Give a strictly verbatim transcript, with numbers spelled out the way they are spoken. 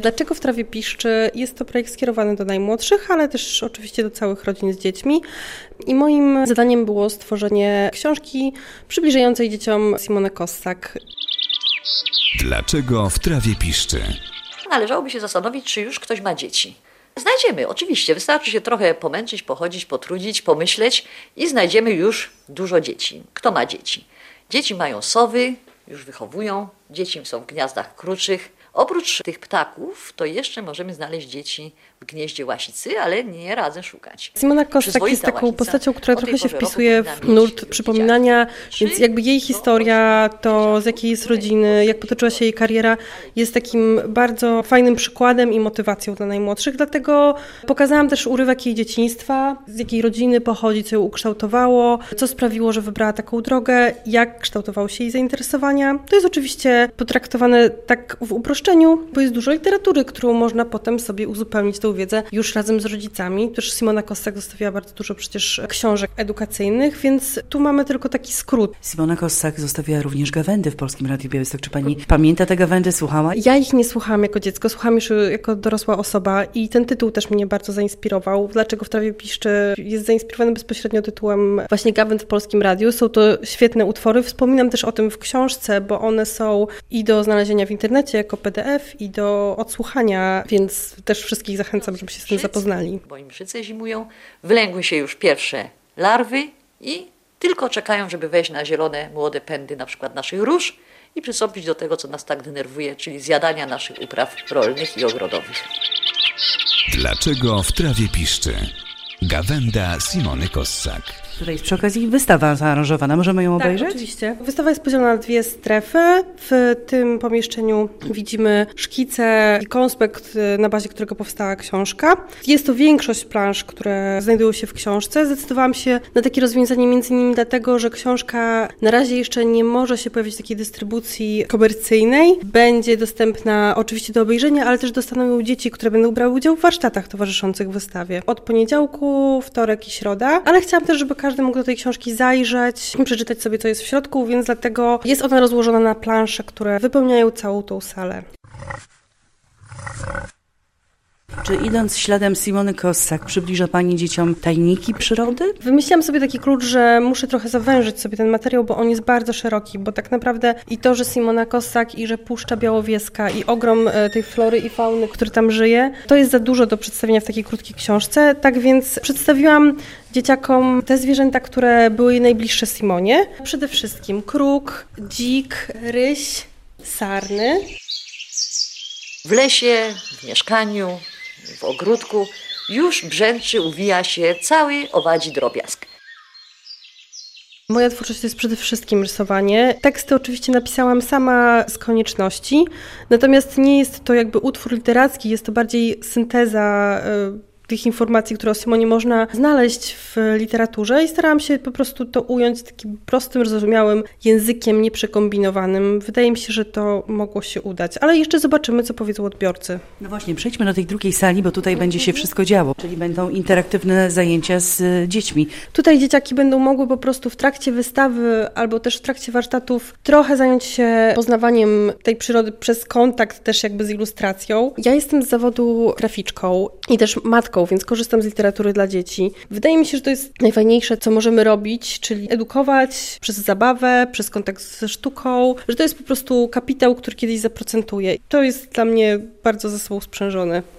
Dlaczego w trawie piszczy? Jest to projekt skierowany do najmłodszych, ale też oczywiście do całych rodzin z dziećmi. I moim zadaniem było stworzenie książki przybliżającej dzieciom Simonę Kossak. Dlaczego w trawie piszczy? Należałoby się zastanowić, czy już ktoś ma dzieci. Znajdziemy, oczywiście. Wystarczy się trochę pomęczyć, pochodzić, potrudzić, pomyśleć i znajdziemy już dużo dzieci. Kto ma dzieci? Dzieci mają sowy, już wychowują, dzieci są w gniazdach kruczych. Oprócz tych ptaków, to jeszcze możemy znaleźć dzieci w gnieździe łasicy, ale nie radzę szukać. Simona Kossak jest taką postacią, która trochę się wpisuje w nurt przypominania, więc jakby jej historia, to z jakiej jest rodziny, jak potoczyła się jej kariera, jest takim bardzo fajnym przykładem i motywacją dla najmłodszych, dlatego pokazałam też urywek jej dzieciństwa, z jakiej rodziny pochodzi, co ją ukształtowało, co sprawiło, że wybrała taką drogę, jak kształtowały się jej zainteresowania. To jest oczywiście potraktowane tak w uproszczeniu, bo jest dużo literatury, którą można potem sobie uzupełnić tą wiedzę już razem z rodzicami. Też Simona Kossak zostawiła bardzo dużo przecież książek edukacyjnych, więc tu mamy tylko taki skrót. Simona Kossak zostawiła również gawędy w Polskim Radiu Białystok. Czy pani pamięta te gawędy, słuchała? Ja ich nie słuchałam jako dziecko, słuchałam już jako dorosła osoba i ten tytuł też mnie bardzo zainspirował. Dlaczego w trawie piszczy jest zainspirowany bezpośrednio tytułem właśnie gawęd w Polskim Radiu. Są to świetne utwory. Wspominam też o tym w książce, bo one są i do znalezienia w internecie jako P D F i do odsłuchania, więc też wszystkich zachęcam, żeby się z tym zapoznali. Bo im mszyce zimują, wylęgły się już pierwsze larwy i tylko czekają, żeby wejść na zielone, młode pędy na przykład naszych róż i przystąpić do tego, co nas tak denerwuje, czyli zjadania naszych upraw rolnych i ogrodowych. Dlaczego w trawie piszczy? Gawęda Simony Kossak. Tutaj jest przy okazji wystawa zaaranżowana. Możemy ją tak, obejrzeć? Oczywiście. Wystawa jest podzielona na dwie strefy. W tym pomieszczeniu widzimy szkice i konspekt, na bazie którego powstała książka. Jest to większość plansz, które znajdują się w książce. Zdecydowałam się na takie rozwiązanie między innymi dlatego, że książka na razie jeszcze nie może się pojawić w takiej dystrybucji komercyjnej. Będzie dostępna oczywiście do obejrzenia, ale też dostaną ją dzieci, które będą brały udział w warsztatach towarzyszących wystawie. Od poniedziałku, wtorek i środa. Ale chciałam też, żeby każdy mógł do tej książki zajrzeć i przeczytać sobie, co jest w środku, więc dlatego jest ona rozłożona na plansze, które wypełniają całą tą salę. Czy idąc śladem Simony Kossak przybliża pani dzieciom tajniki przyrody? Wymyśliłam sobie taki klucz, że muszę trochę zawężyć sobie ten materiał, bo on jest bardzo szeroki, bo tak naprawdę i to, że Simona Kossak i że Puszcza Białowieska i ogrom tej flory i fauny, który tam żyje, to jest za dużo do przedstawienia w takiej krótkiej książce, tak więc przedstawiłam dzieciakom te zwierzęta, które były jej najbliższe Simonie. Przede wszystkim kruk, dzik, ryś, sarny. W lesie, w mieszkaniu, w ogródku już brzęczy, uwija się cały owadzi drobiazg. Moja twórczość to jest przede wszystkim rysowanie. Teksty oczywiście napisałam sama z konieczności, natomiast nie jest to jakby utwór literacki, jest to bardziej synteza y- tych informacji, które o Simonie można znaleźć w literaturze i starałam się po prostu to ująć takim prostym, zrozumiałym językiem, nieprzekombinowanym. Wydaje mi się, że to mogło się udać, ale jeszcze zobaczymy, co powiedzą odbiorcy. No właśnie, przejdźmy do tej drugiej sali, bo tutaj będzie się wszystko działo, czyli będą interaktywne zajęcia z dziećmi. Tutaj dzieciaki będą mogły po prostu w trakcie wystawy albo też w trakcie warsztatów trochę zająć się poznawaniem tej przyrody przez kontakt też jakby z ilustracją. Ja jestem z zawodu graficzką i też matką, więc korzystam z literatury dla dzieci. Wydaje mi się, że to jest najfajniejsze, co możemy robić, czyli edukować przez zabawę, przez kontakt ze sztuką, że to jest po prostu kapitał, który kiedyś zaprocentuje. To jest dla mnie bardzo ze sobą sprzężone.